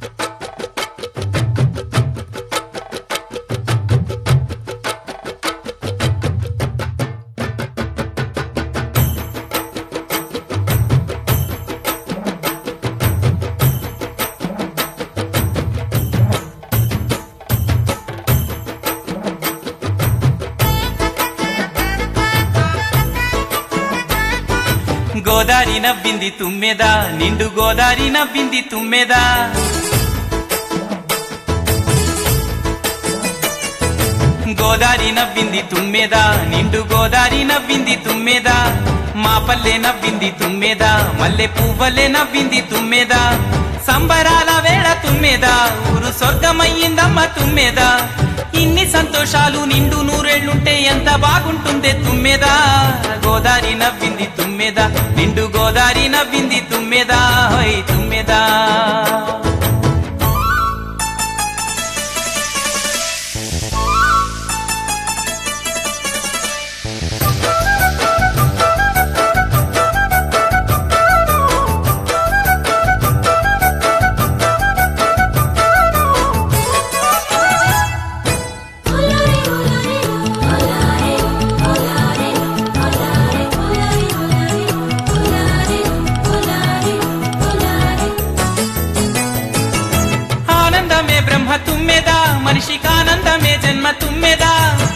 గోదారి నవ్వింది తుమ్మెదా, నిండు గోదారి నవ్వింది తుమ్మెదా. గోదారి నవ్వింది తుమ్మెదా, నిండు గోదారి నవ్వింది తుమ్మెదా. మా పల్లె నవ్వింది తుమ్మెదా, మల్లె పువ్వలే నవ్వింది తుమ్మెదా. సంబరాల వేళ తుమ్మెదా, ఊరు స్వర్గమయ్యిందమ్మ తుమ్మెదా. ఇన్ని సంతోషాలు నిండు నూరేళ్లుంటే ఎంత బాగుంటుందే తుమ్మెదా. గోదారి నవ్వింది తుమ్మెదా, నిండు గోదారి నవ్వింది తుమ్మెదా, హోయ్ తుమ్మెదా. బ్రహ్మ తుమ్మెదా, మనిషికి ఆనందమే జన్మ తుమ్మెదా.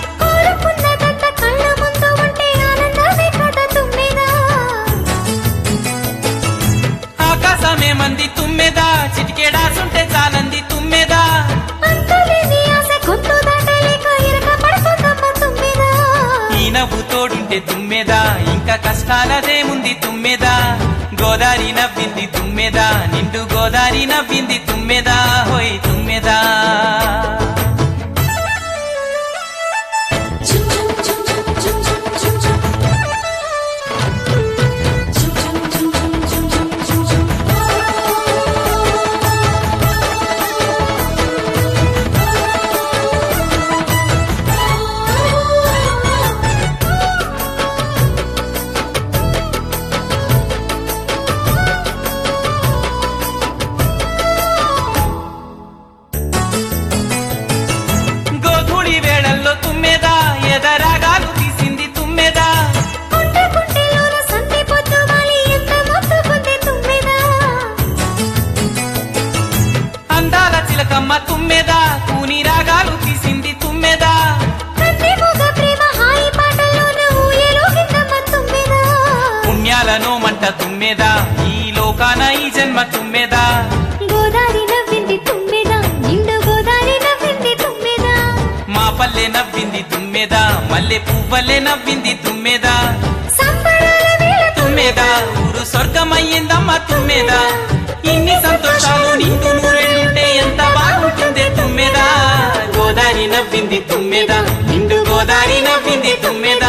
ఆకాశమే మంది తుమ్మెదా, చిటికేడాసుంటే చాలంది తుమ్మెదా. ఈ నవ్వు తోడుంటే తుమ్మెదా, ఇంకా కష్టాలదేముంది తుమ్మెదా. గోదారి నవ్వింది తుమ్మెదా, నిండు గోదారి నవ్వింది తుమ్మెదా, హోయ్ తుమ్మెదా. తుమ్మెదా ఎదరాగాలు తీసింది తుమ్మెదా. అందాల చిలకమ్మ తుమ్మెదా, కూని రాగాలు తీసింది తుమ్మెదా. పుణ్యాలను మంట తుమ్మెదా, ఈ లోకాన ఈ జన్మ తుమ్మెదా. గోదారి నవ్వింది తుమ్మెదా, నిండు గోదారి నవ్వింది తుమ్మెదా. మా పల్లె నవ్వింది తుమ్మెదా, మల్లె పువ్వలే నవ్వింది తుమ్మెదా. తుమ్మెదా, ఊరు స్వర్గమయ్యిందమ్మ తుమ్మెదా. ఇన్ని సంతోషాలు నిండు నూరేళ్లుంటే ఎంత బాగుంటుందే తుమ్మెదా. గోదారి నవ్వింది తుమ్మెదా, నిండు గోదారి నవ్వింది తుమ్మెదా.